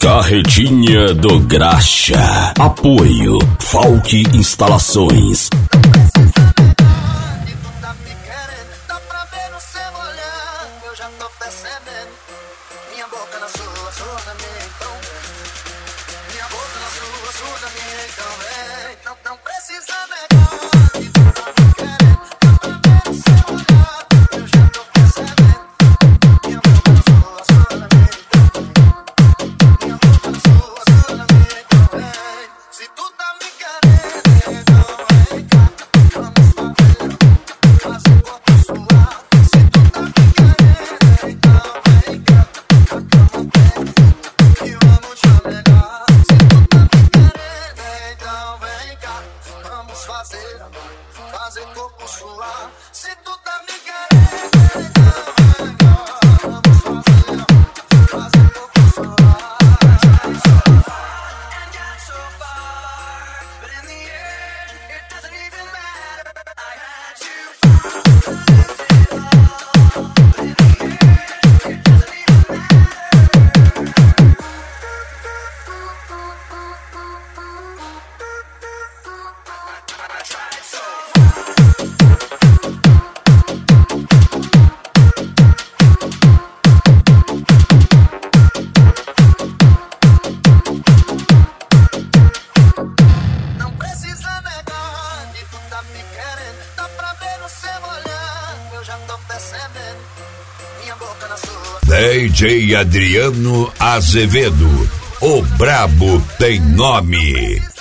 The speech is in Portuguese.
Carretinha do Graxa. Apoio Falk Instalações. Fazer corpo suar. Se tu tá me querendo, vamos fazer corpo suar. And got so far, but in the end, it doesn't even matter. I had you. DJ Adriano Azevedo, o brabo tem nome.